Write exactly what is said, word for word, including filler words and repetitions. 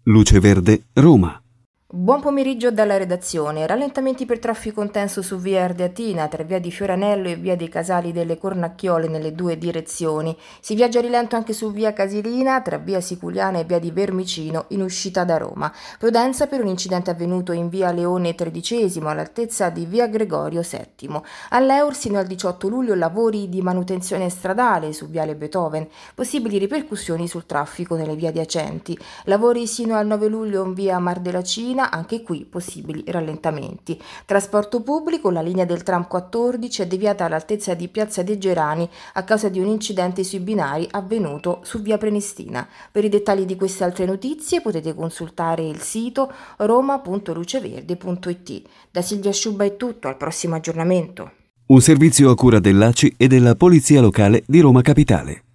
Luce Verde, Roma. Buon pomeriggio dalla redazione. Rallentamenti per traffico intenso su via Ardeatina tra via di Fioranello e via dei Casali delle Cornacchiole nelle due direzioni. Si viaggia a rilento anche su via Casilina tra via Siculiana e via di Vermicino in uscita da Roma. Prudenza per un incidente avvenuto in via Leone tredicesimo all'altezza di via Gregorio settimo. All'Eur sino al diciotto luglio lavori di manutenzione stradale su viale Beethoven. Possibili ripercussioni sul traffico nelle vie adiacenti. Lavori sino al nove luglio in via Mar della Cina. Anche qui possibili rallentamenti. Trasporto pubblico, la linea del tram quattordici è deviata all'altezza di Piazza dei Gerani a causa di un incidente sui binari avvenuto su via Prenestina. Per i dettagli di queste altre notizie potete consultare il sito roma punto luceverde punto it. Da Silvia Sciubba è tutto, al prossimo aggiornamento. Un servizio a cura dell'A C I e della Polizia Locale di Roma Capitale.